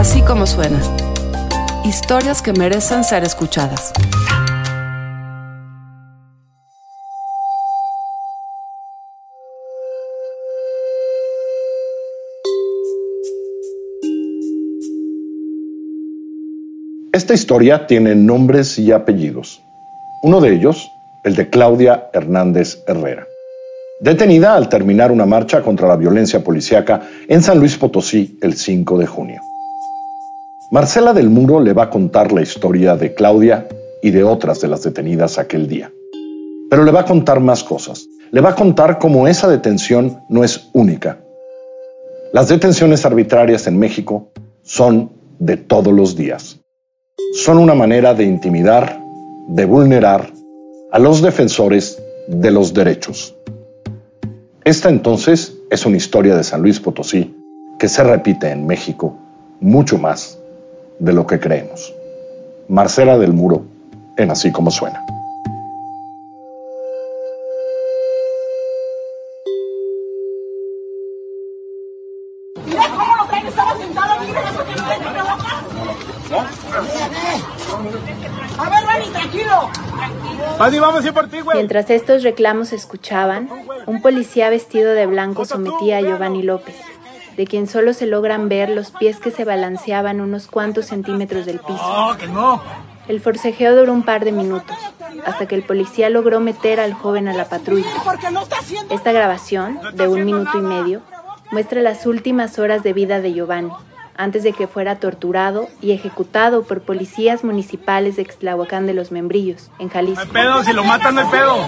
Así como suena. Historias que merecen ser escuchadas. Esta historia tiene nombres y apellidos. Uno de ellos, el de Claudia Hernández Herrera, detenida al terminar una marcha contra la violencia policíaca en San Luis Potosí el 5 de junio. Marcela del Muro le va a contar la historia de Claudia y de otras de las detenidas aquel día. Pero le va a contar más cosas. Le va a contar cómo esa detención no es única. Las detenciones arbitrarias en México son de todos los días. Son una manera de intimidar, de vulnerar a los defensores de los derechos. Esta entonces es una historia de San Luis Potosí que se repite en México mucho más de lo que creemos. Marcela del Muro, en Así como suena. Mira cómo lo traen, estaba sentado, mira eso que no tiene que trabajar. A ver, Rani, tranquilo. Pati, vamos a ir por ti, güey. Mientras estos reclamos se escuchaban, un policía vestido de blanco sometía a Giovanni López, de quien solo se logran ver los pies que se balanceaban unos cuantos centímetros del piso. No, que no. El forcejeo duró un par de minutos, hasta que el policía logró meter al joven a la patrulla. Esta grabación, de 1 minuto y medio, muestra las últimas horas de vida de Giovanni, antes de que fuera torturado y ejecutado por policías municipales de Ixtlahuacán de los Membrillos, en Jalisco. No hay pedo, si lo matan no hay pedo.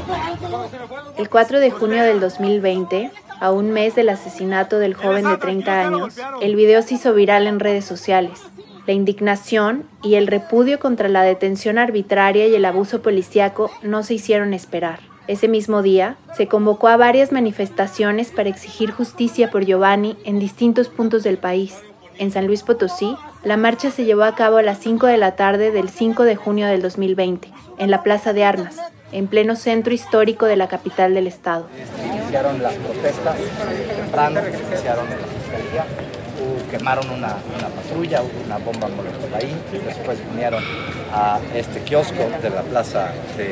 El 4 de junio del 2020, a un mes del asesinato del joven de 30 años, el video se hizo viral en redes sociales. La indignación y el repudio contra la detención arbitraria y el abuso policíaco no se hicieron esperar. Ese mismo día, se convocó a varias manifestaciones para exigir justicia por Giovanni en distintos puntos del país. En San Luis Potosí, la marcha se llevó a cabo a las 5 de la tarde del 5 de junio del 2020, en la Plaza de Armas, en pleno centro histórico de la capital del estado. Iniciaron las protestas temprano, iniciaron en la fiscalía, quemaron una patrulla, hubo una bomba molotov ahí, después vinieron a este kiosco de la Plaza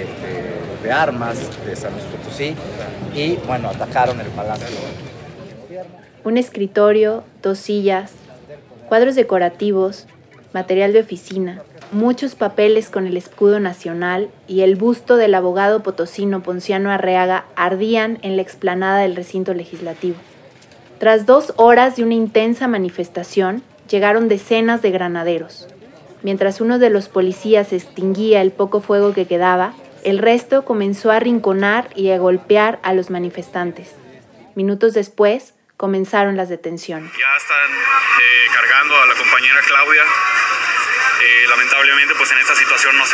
de Armas de San Luis Potosí y, bueno, atacaron el Palacio del Gobierno. Un escritorio, 2 sillas, cuadros decorativos, material de oficina, muchos papeles con el escudo nacional y el busto del abogado potosino Ponciano Arriaga ardían en la explanada del recinto legislativo. Tras 2 horas de una intensa manifestación, llegaron decenas de granaderos. Mientras uno de los policías extinguía el poco fuego que quedaba, el resto comenzó a arrinconar y a golpear a los manifestantes. Minutos después, comenzaron las detenciones. Ya están cargando a la compañera Claudia. Lamentablemente, pues en esta situación no se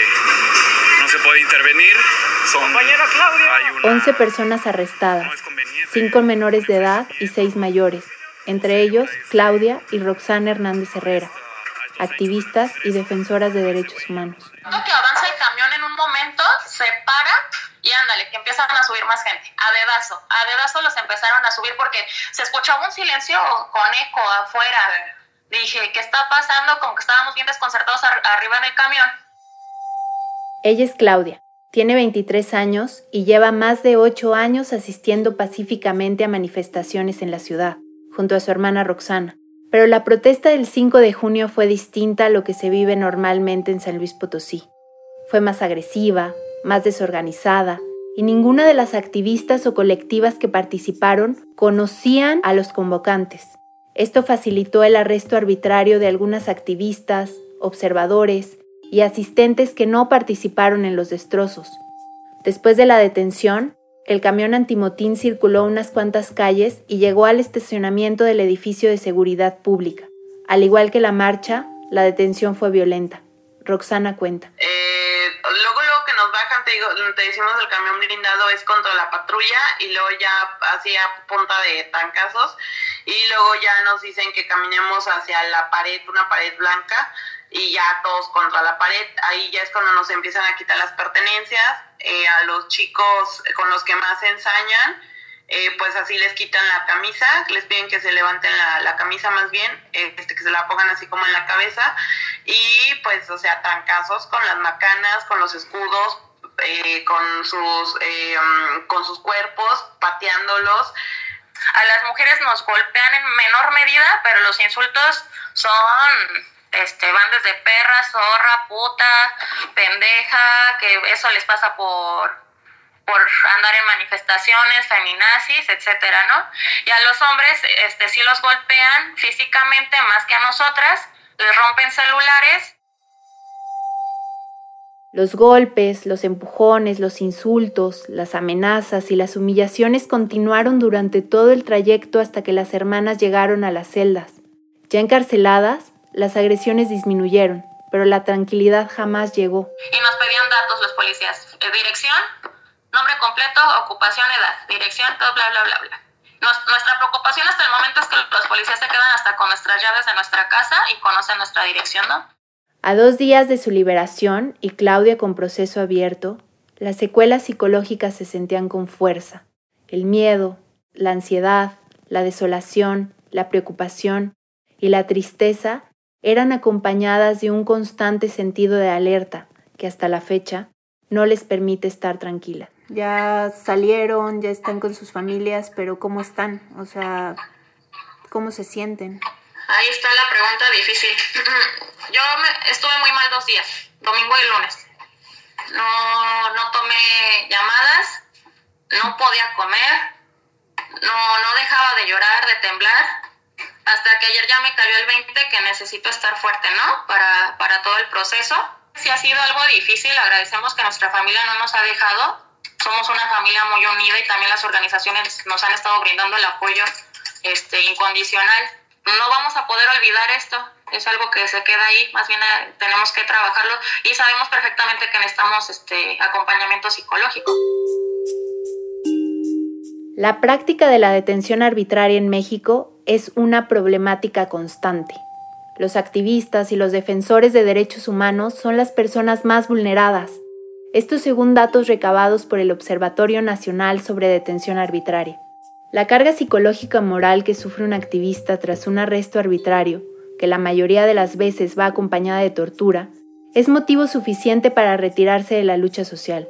puede intervenir. Compañera Claudia. 11 personas arrestadas, 5 menores de edad y 6 mayores, entre ellos Claudia y Roxana Hernández Herrera, activistas y defensoras de derechos humanos. Que avanza el camión en un momento, se para y ándale, que empiezan a subir más gente, a dedazo los empezaron a subir porque se escuchaba un silencio con eco afuera. Dije, ¿qué está pasando? Como que estábamos bien desconcertados arriba en el camión. Ella es Claudia, tiene 23 años y lleva más de 8 años asistiendo pacíficamente a manifestaciones en la ciudad, junto a su hermana Roxana. Pero la protesta del 5 de junio fue distinta a lo que se vive normalmente en San Luis Potosí. Fue más agresiva, más desorganizada, y ninguna de las activistas o colectivas que participaron conocían a los convocantes. Esto facilitó el arresto arbitrario de algunas activistas, observadores y asistentes que no participaron en los destrozos. Después de la detención, el camión antimotín circuló unas cuantas calles y llegó al estacionamiento del edificio de seguridad pública. Al igual que la marcha, la detención fue violenta. Roxana cuenta. Luego que nos bajan, te decimos el camión blindado es contra la patrulla y luego ya hacía punta de tancazos y luego ya nos dicen que caminemos hacia la pared, una pared blanca y ya todos contra la pared. Ahí ya es cuando nos empiezan a quitar las pertenencias, a los chicos con los que más se ensañan, pues así les quitan la camisa, les piden que se levanten la camisa más bien, que se la pongan así como en la cabeza, y pues, o sea, trancazos con las macanas, con los escudos, con sus cuerpos, pateándolos. A las mujeres nos golpean en menor medida, pero los insultos son... van desde perra, zorra, puta, pendeja, que eso les pasa por andar en manifestaciones, feminazis, etcétera, ¿no? Y a los hombres sí los golpean físicamente más que a nosotras, les rompen celulares. Los golpes, los empujones, los insultos, las amenazas y las humillaciones continuaron durante todo el trayecto hasta que las hermanas llegaron a las celdas. Ya encarceladas, las agresiones disminuyeron, pero la tranquilidad jamás llegó. Y nos pedían datos los policías. Dirección, nombre completo, ocupación, edad, dirección, todo bla, bla, bla, bla. Nuestra preocupación hasta el momento es que los policías se quedan hasta con nuestras llaves de nuestra casa y conocen nuestra dirección, ¿no? A 2 días de su liberación y Claudia con proceso abierto, las secuelas psicológicas se sentían con fuerza. El miedo, la ansiedad, la desolación, la preocupación y la tristeza eran acompañadas de un constante sentido de alerta que hasta la fecha no les permite estar tranquilas. Ya salieron, ya están con sus familias, pero ¿cómo están? O sea, ¿cómo se sienten? Ahí está la pregunta difícil. Yo estuve muy mal 2 días, domingo y lunes. No tomé llamadas, no podía comer, no dejaba de llorar, de temblar, hasta que ayer ya me cayó el 20 que necesito estar fuerte, ¿no? Para todo el proceso. Sí ha sido algo difícil, agradecemos que nuestra familia no nos ha dejado. Somos una familia muy unida y también las organizaciones nos han estado brindando el apoyo incondicional. No vamos a poder olvidar esto, es algo que se queda ahí, más bien tenemos que trabajarlo y sabemos perfectamente que necesitamos acompañamiento psicológico. La práctica de la detención arbitraria en México es una problemática constante. Los activistas y los defensores de derechos humanos son las personas más vulneradas. Esto según datos recabados por el Observatorio Nacional sobre Detención Arbitraria. La carga psicológica moral que sufre un activista tras un arresto arbitrario, que la mayoría de las veces va acompañada de tortura, es motivo suficiente para retirarse de la lucha social.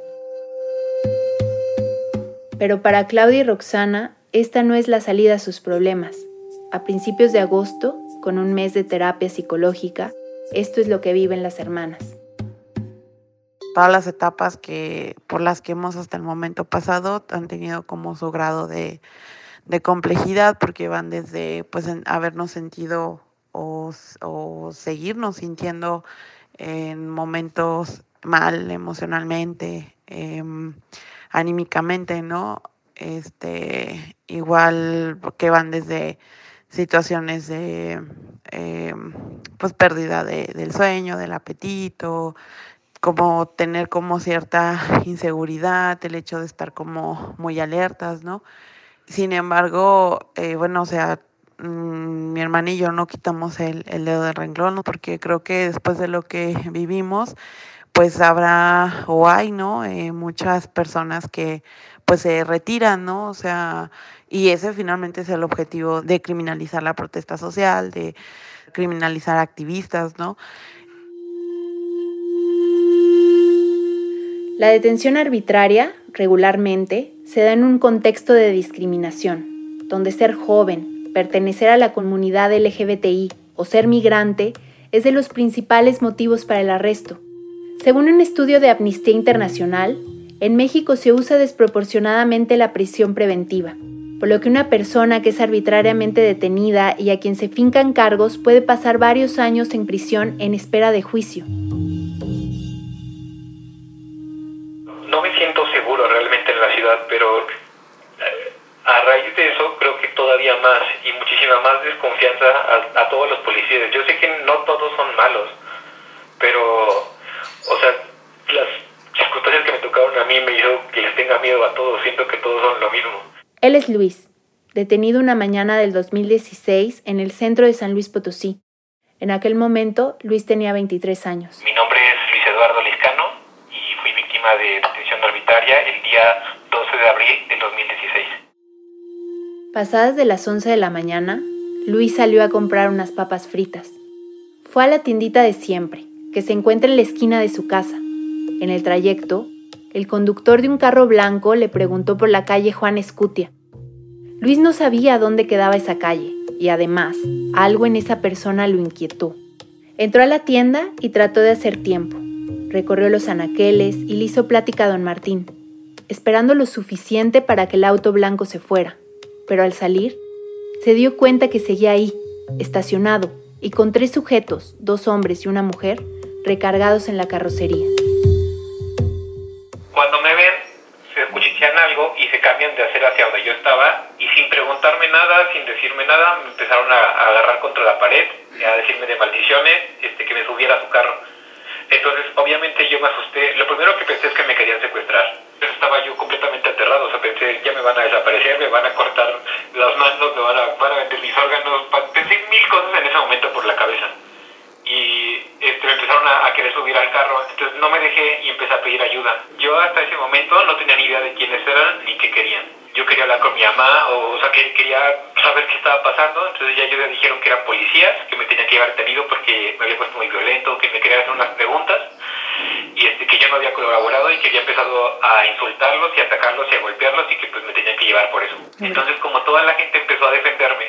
Pero para Claudia y Roxana, esta no es la salida a sus problemas. A principios de agosto, con un mes de terapia psicológica, esto es lo que viven las hermanas. Todas las etapas por las que hemos hasta el momento pasado han tenido como su grado de complejidad, porque van desde habernos sentido o seguirnos sintiendo en momentos mal emocionalmente, anímicamente, ¿no? Igual que van desde situaciones de pérdida del sueño, del apetito, como tener como cierta inseguridad, el hecho de estar como muy alertas, ¿no? Sin embargo, mi hermana y yo no quitamos el dedo del renglón, ¿no? Porque creo que después de lo que vivimos, pues habrá o hay, ¿no? Muchas personas que pues se retiran, ¿no? O sea, y ese finalmente es el objetivo de criminalizar la protesta social, de criminalizar activistas, ¿no? La detención arbitraria, regularmente, se da en un contexto de discriminación, donde ser joven, pertenecer a la comunidad LGBTI o ser migrante es de los principales motivos para el arresto. Según un estudio de Amnistía Internacional, en México se usa desproporcionadamente la prisión preventiva, por lo que una persona que es arbitrariamente detenida y a quien se fincan cargos puede pasar varios años en prisión en espera de juicio. No me siento seguro realmente en la ciudad, pero a raíz de eso creo que todavía más y muchísima más desconfianza a todos los policías. Yo sé que no todos son malos, pero, las circunstancias que me tocaron a mí me hizo que les tenga miedo a todos. Siento que todos son lo mismo. Él es Luis, detenido una mañana del 2016 en el centro de San Luis Potosí. En aquel momento, Luis tenía 23 años. Mi nombre es Luis Eduardo Liscano y fui víctima de detención arbitraria el día 12 de abril del 2016. Pasadas de las 11 de la mañana, Luis salió a comprar unas papas fritas. Fue a la tiendita de siempre, que se encuentra en la esquina de su casa. En el trayecto, el conductor de un carro blanco le preguntó por la calle Juan Escutia. Luis no sabía dónde quedaba esa calle, y además, algo en esa persona lo inquietó. Entró a la tienda y trató de hacer tiempo. Recorrió los anaqueles y le hizo plática a don Martín, esperando lo suficiente para que el auto blanco se fuera. Pero al salir, se dio cuenta que seguía ahí, estacionado, y con 3 sujetos, 2 hombres y una mujer, recargados en la carrocería. Cuando me ven, se cuchichean algo y se cambian de hacer hacia donde yo estaba, y sin preguntarme nada, sin decirme nada, me empezaron a agarrar contra la pared, a decirme de maldiciones, que me subiera a su carro. Entonces, obviamente yo me asusté. Lo primero que pensé es que me querían secuestrar. Estaba yo completamente aterrado. O sea, pensé, ya me van a desaparecer, me van a cortar las manos, me van a vender mis órganos. Pensé 1000 cosas en ese momento por la cabeza. Y me empezaron a querer subir al carro. Entonces no me dejé y empecé a pedir ayuda. Yo hasta ese momento no tenía ni idea de quiénes eran ni qué querían. Yo quería hablar con mi mamá, que quería saber qué estaba pasando. Entonces ya ellos me dijeron que eran policías, que me tenían que llevar detenido porque me había puesto muy violento, que me querían hacer unas preguntas, y que yo no había colaborado y que había empezado a insultarlos y a atacarlos y a golpearlos, y que pues me tenían que llevar por eso. Entonces, como toda la gente empezó a defenderme,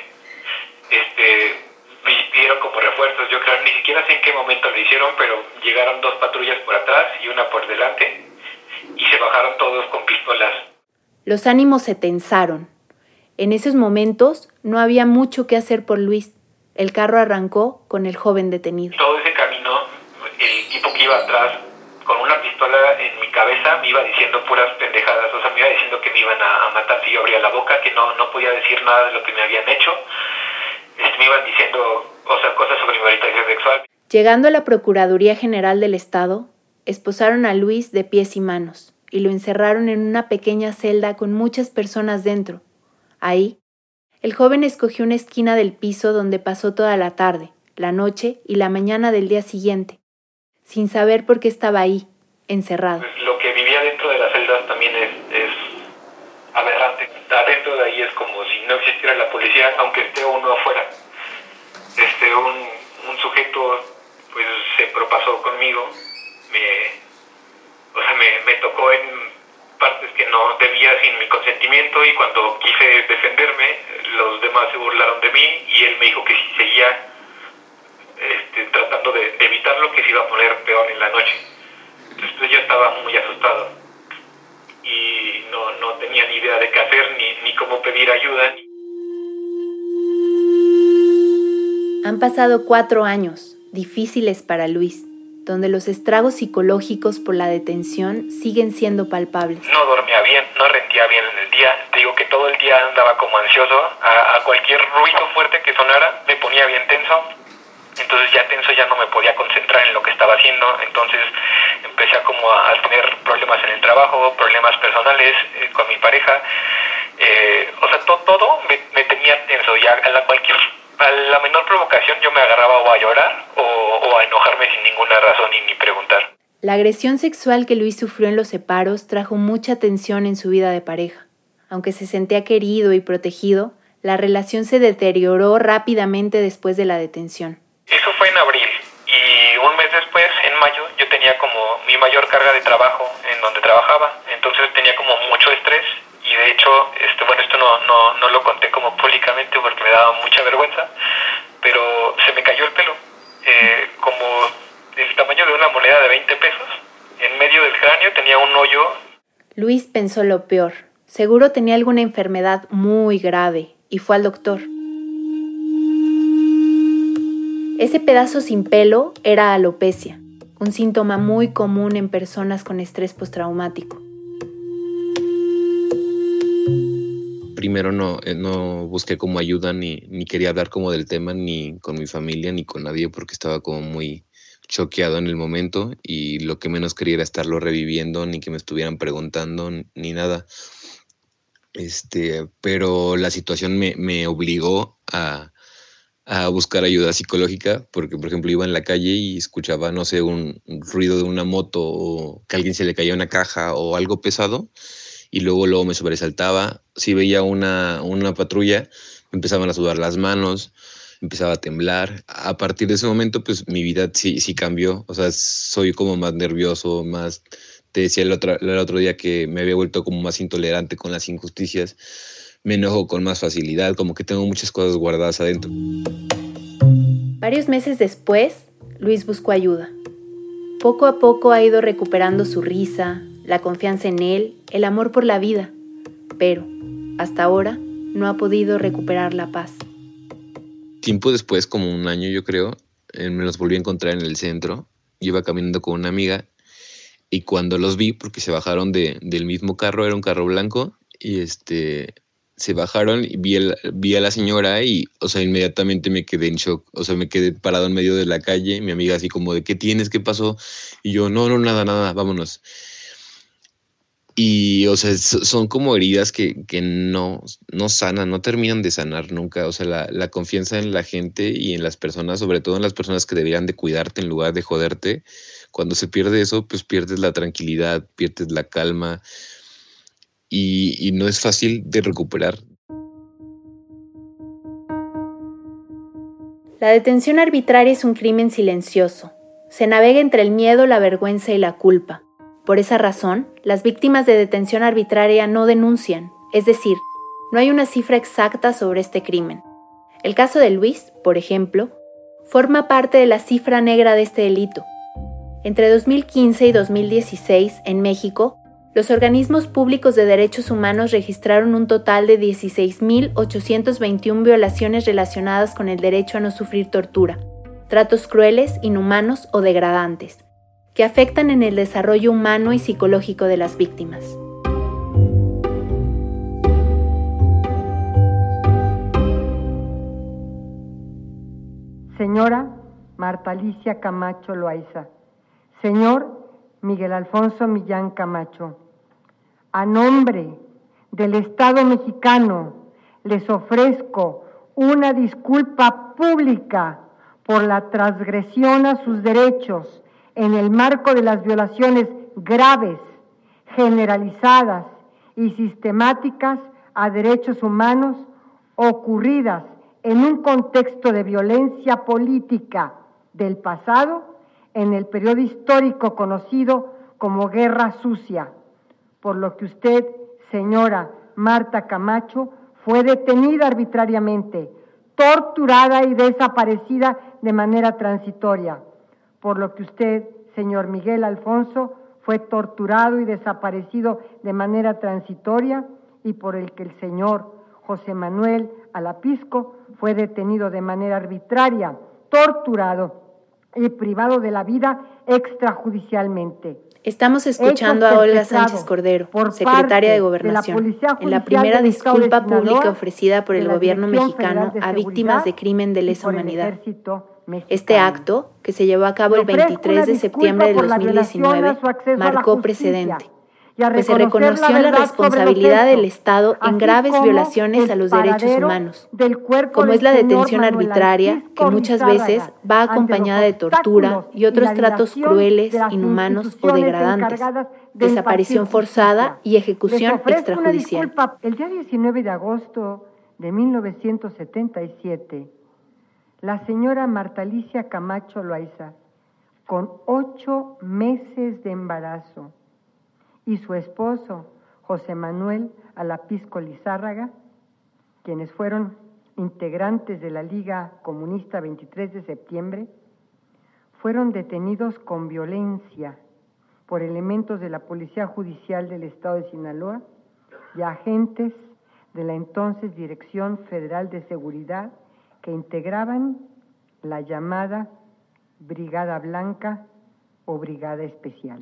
me pidieron como refuerzos. Yo creo, ni siquiera sé en qué momento lo hicieron, pero llegaron 2 patrullas por atrás y una por delante, y se bajaron todos con pistolas. Los ánimos se tensaron. En esos momentos no había mucho que hacer por Luis. El carro arrancó con el joven detenido. Todo ese camino, el tipo que iba atrás, con una pistola en mi cabeza, me iba diciendo puras pendejadas. O sea, me iba diciendo que me iban a matar si yo abría la boca, que no podía decir nada de lo que me habían hecho. Me iban diciendo, cosas sobre mi orientación sexual. Llegando a la Procuraduría General del Estado, esposaron a Luis de pies y manos y lo encerraron en una pequeña celda con muchas personas dentro. Ahí, el joven escogió una esquina del piso donde pasó toda la tarde, la noche y la mañana del día siguiente, sin saber por qué estaba ahí, encerrado. Pues lo que vivía dentro de las celdas también es aberrante. Adentro de ahí es como si no existiera la policía, aunque esté uno afuera. Un sujeto pues se propasó conmigo, me tocó en partes que no debía sin mi consentimiento, y cuando quise defenderme, los demás se burlaron de mí, y él me dijo que si seguía tratando de evitarlo, que se iba a poner peor en la noche. Entonces pues, yo estaba muy asustado y no tenía ni idea de qué hacer, ni cómo pedir ayuda. Han pasado 4 años, difíciles para Luis, donde los estragos psicológicos por la detención siguen siendo palpables. No dormía bien, no rendía bien en el día. Te digo que todo el día andaba como ansioso. A cualquier ruido fuerte que sonara me ponía bien tenso. Entonces ya tenso ya no me podía concentrar en lo que estaba haciendo. Entonces empecé a tener problemas en el trabajo, problemas personales con mi pareja. Todo me tenía tenso. Ya a la menor provocación yo me agarraba o a llorar o a enojarme sin ninguna razón y ni preguntar. La agresión sexual que Luis sufrió en los separos trajo mucha tensión en su vida de pareja. Aunque se sentía querido y protegido, la relación se deterioró rápidamente después de la detención. Eso fue en abril, y un mes después, en mayo, yo tenía como mi mayor carga de trabajo en donde trabajaba. Entonces tenía como mucho estrés, y de hecho, esto no lo conté como públicamente porque me daba mucha vergüenza, pero se me cayó el pelo, como del tamaño de una moneda de 20 pesos. En medio del cráneo tenía un hoyo. Luis pensó lo peor. Seguro tenía alguna enfermedad muy grave y fue al doctor. Ese pedazo sin pelo era alopecia, un síntoma muy común en personas con estrés postraumático. Primero no busqué como ayuda ni quería hablar como del tema ni con mi familia ni con nadie porque estaba como muy choqueado en el momento y lo que menos quería era estarlo reviviendo ni que me estuvieran preguntando ni nada. Pero la situación me obligó a buscar ayuda psicológica porque, por ejemplo, iba en la calle y escuchaba, no sé, un ruido de una moto o que a alguien se le caía una caja o algo pesado y luego me sobresaltaba. Si veía una patrulla, me empezaban a sudar las manos, empezaba a temblar. A partir de ese momento, pues mi vida sí cambió. O sea, soy como más nervioso, más... Te decía el otro día que me había vuelto como más intolerante con las injusticias. Me enojo con más facilidad, como que tengo muchas cosas guardadas adentro. Varios meses después, Luis buscó ayuda. Poco a poco ha ido recuperando su risa, la confianza en él, el amor por la vida, pero hasta ahora no ha podido recuperar la paz. Tiempo después, como un año yo creo, me los volví a encontrar en el centro. Iba caminando con una amiga y cuando los vi, porque se bajaron del mismo carro, era un carro blanco, y se bajaron y vi a la señora y, o sea, inmediatamente me quedé en shock. O sea, me quedé parado en medio de la calle, mi amiga así como de, ¿qué tienes? ¿Qué pasó? Y yo, no, nada, vámonos. Y, o sea, son como heridas que no sanan, no terminan de sanar nunca. O sea, la confianza en la gente y en las personas, sobre todo en las personas que deberían de cuidarte en lugar de joderte, cuando se pierde eso, pues pierdes la tranquilidad, pierdes la calma y no es fácil de recuperar. La detención arbitraria es un crimen silencioso. Se navega entre el miedo, la vergüenza y la culpa. Por esa razón, las víctimas de detención arbitraria no denuncian, es decir, no hay una cifra exacta sobre este crimen. El caso de Luis, por ejemplo, forma parte de la cifra negra de este delito. Entre 2015 y 2016, en México, los organismos públicos de derechos humanos registraron un total de 16.821 violaciones relacionadas con el derecho a no sufrir tortura, tratos crueles, inhumanos o degradantes, que afectan en el desarrollo humano y psicológico de las víctimas. Señora Marta Alicia Camacho Loaiza, señor Miguel Alfonso Millán Camacho, a nombre del Estado mexicano les ofrezco una disculpa pública por la transgresión a sus derechos en el marco de las violaciones graves, generalizadas y sistemáticas a derechos humanos ocurridas en un contexto de violencia política del pasado en el periodo histórico conocido como Guerra Sucia, por lo que usted, señora Marta Camacho, fue detenida arbitrariamente, torturada y desaparecida de manera transitoria, por lo que usted, señor Miguel Alfonso, fue torturado y desaparecido de manera transitoria y por el que el señor José Manuel Alapisco fue detenido de manera arbitraria, torturado y privado de la vida extrajudicialmente. Estamos escuchando a Olga Sánchez Cordero, secretaria de Gobernación, en la primera disculpa pública ofrecida por el gobierno mexicano a víctimas de crimen de lesa humanidad. Este acto, que se llevó a cabo el 23 de septiembre de 2019, marcó precedente, pues se reconoció la responsabilidad del Estado en graves violaciones a los derechos humanos, como es la detención arbitraria, que muchas veces va acompañada de tortura y otros tratos crueles, inhumanos o degradantes, desaparición forzada y ejecución extrajudicial. El día 19 de agosto de 1977, la señora Marta Alicia Camacho Loaiza, con 8 meses de embarazo, y su esposo, José Manuel Alapisco Lizárraga, quienes fueron integrantes de la Liga Comunista 23 de septiembre, fueron detenidos con violencia por elementos de la Policía Judicial del Estado de Sinaloa y agentes de la entonces Dirección Federal de Seguridad que integraban la llamada Brigada Blanca o Brigada Especial.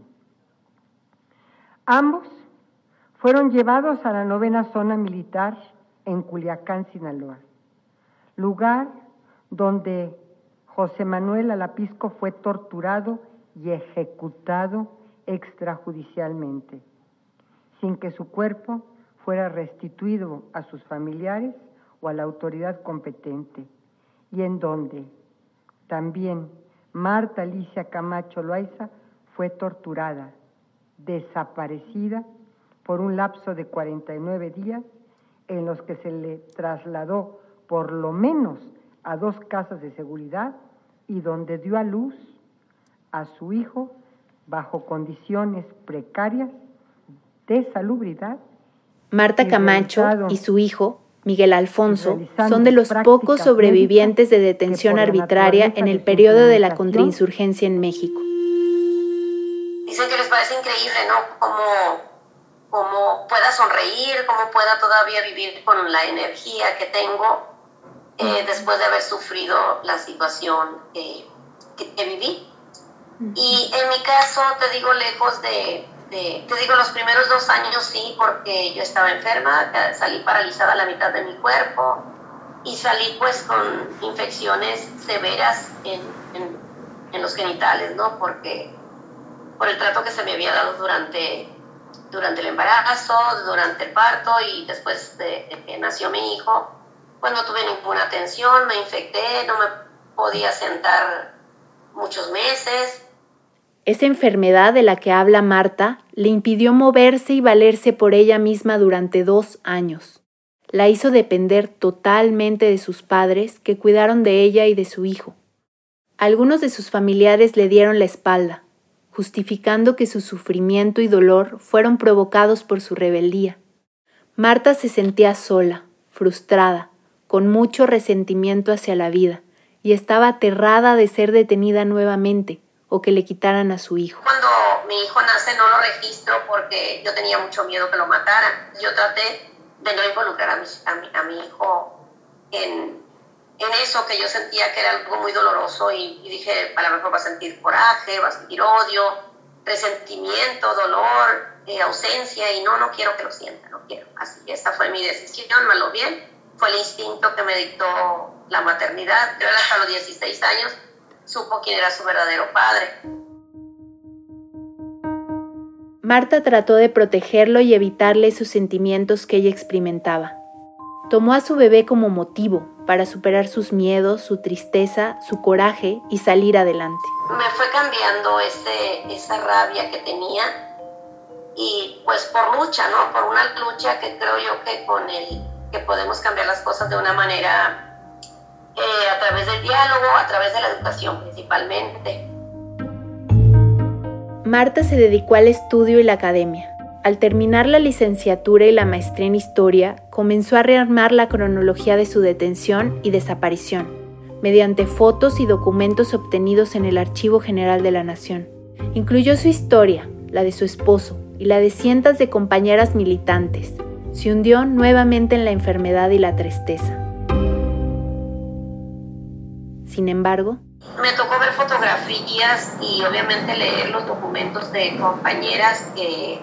Ambos fueron llevados a la 9ª Zona Militar en Culiacán, Sinaloa, lugar donde José Manuel Alapisco fue torturado y ejecutado extrajudicialmente, sin que su cuerpo fuera restituido a sus familiares o a la autoridad competente, y en donde también Marta Alicia Camacho Loaiza fue torturada, desaparecida por un lapso de 49 días en los que se le trasladó por lo menos a 2 casas de seguridad y donde dio a luz a su hijo bajo condiciones precarias de salubridad. Marta Camacho y su hijo, Miguel Alfonso, son de los pocos sobrevivientes de detención arbitraria en el periodo de la contrainsurgencia en México. Dicen que les parece increíble, ¿no? Cómo pueda sonreír, cómo pueda todavía vivir con la energía que tengo después de haber sufrido la situación que viví. Y en mi caso, te digo, lejos los primeros 2 años sí, porque yo estaba enferma, salí paralizada la mitad de mi cuerpo y salí pues con infecciones severas en los genitales, ¿no? Porque por el trato que se me había dado durante el embarazo, durante el parto y después de que nació mi hijo, pues no tuve ninguna atención, me infecté, no me podía sentar muchos meses. Esa enfermedad de la que habla Marta le impidió moverse y valerse por ella misma durante 2 años. La hizo depender totalmente de sus padres, que cuidaron de ella y de su hijo. Algunos de sus familiares le dieron la espalda, justificando que su sufrimiento y dolor fueron provocados por su rebeldía. Marta se sentía sola, frustrada, con mucho resentimiento hacia la vida, y estaba aterrada de ser detenida nuevamente o que le quitaran a su hijo. Cuando mi hijo nace no lo registro porque yo tenía mucho miedo que lo mataran. Yo traté de no involucrar a mi hijo en eso, que yo sentía que era algo muy doloroso y dije, a lo mejor va a sentir coraje, va a sentir odio, resentimiento, dolor, ausencia, y no quiero que lo sienta, no quiero. Así que esta fue mi decisión, malo o bien, fue el instinto que me dictó la maternidad. Yo hasta los 16 años supo quién era su verdadero padre. Marta trató de protegerlo y evitarle esos sentimientos que ella experimentaba. Tomó a su bebé como motivo para superar sus miedos, su tristeza, su coraje y salir adelante. Me fue cambiando esa rabia que tenía y pues por lucha, ¿no? Por una lucha que creo yo que podemos cambiar las cosas de una manera a través del diálogo, a través de la educación principalmente. Marta se dedicó al estudio y la academia. Al terminar la licenciatura y la maestría en historia, comenzó a rearmar la cronología de su detención y desaparición, mediante fotos y documentos obtenidos en el Archivo General de la Nación. Incluyó su historia, la de su esposo y la de cientos de compañeras militantes. Se hundió nuevamente en la enfermedad y la tristeza. Sin embargo, me tocó ver fotografías y obviamente leer los documentos de compañeras que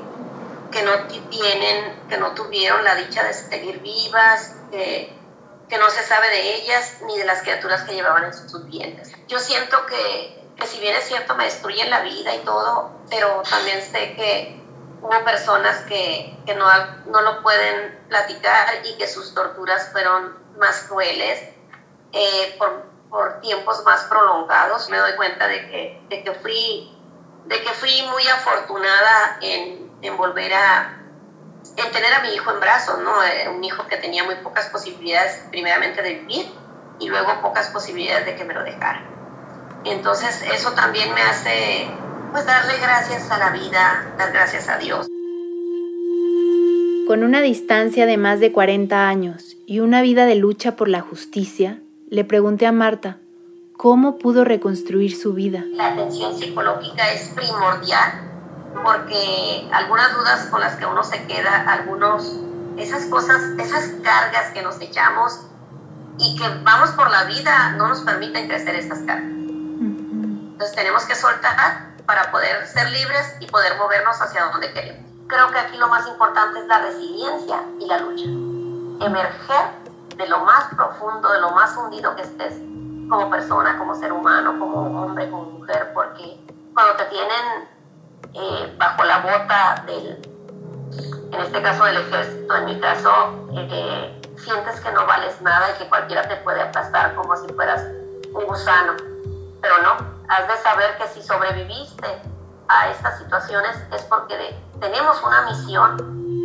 no tuvieron la dicha de seguir vivas, que no se sabe de ellas ni de las criaturas que llevaban en sus vientres. Yo siento que si bien es cierto me destruyen la vida y todo, pero también sé que hubo personas que no lo pueden platicar y que sus torturas fueron más crueles por tiempos más prolongados. Me doy cuenta de que fui muy afortunada en volver en tener a mi hijo en brazos, ¿no? Un hijo que tenía muy pocas posibilidades primeramente de vivir y luego pocas posibilidades de que me lo dejara. Entonces eso también me hace pues darle gracias a la vida, dar gracias a Dios. Con una distancia de más de 40 años y una vida de lucha por la justicia, le pregunté a Marta, ¿cómo pudo reconstruir su vida? La atención psicológica es primordial porque algunas dudas con las que uno se queda, esas cosas, esas cargas que nos echamos y que vamos por la vida no nos permiten crecer esas cargas. Entonces tenemos que soltar para poder ser libres y poder movernos hacia donde queremos. Creo que aquí lo más importante es la resiliencia y la lucha. Emerger de lo más profundo, de lo más hundido que estés como persona, como ser humano, como hombre, como mujer, porque cuando te tienen bajo la bota en este caso del ejército, en mi caso, sientes que no vales nada y que cualquiera te puede aplastar como si fueras un gusano. Pero no, has de saber que si sobreviviste a estas situaciones es porque tenemos una misión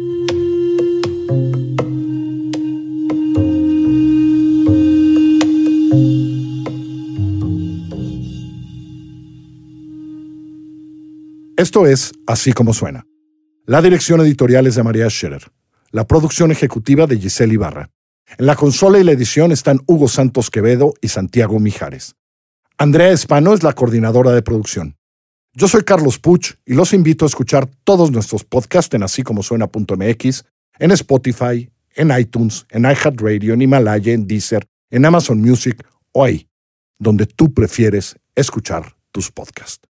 Esto es Así Como Suena. La dirección editorial es de María Scherer. La producción ejecutiva de Giselle Ibarra. En la consola y la edición están Hugo Santos Quevedo y Santiago Mijares. Andrea Espano es la coordinadora de producción. Yo soy Carlos Puch y los invito a escuchar todos nuestros podcasts en asícomosuena.mx, en Spotify, en iTunes, en iHeartRadio, en Himalaya, en Deezer, en Amazon Music o ahí, donde tú prefieres escuchar tus podcasts.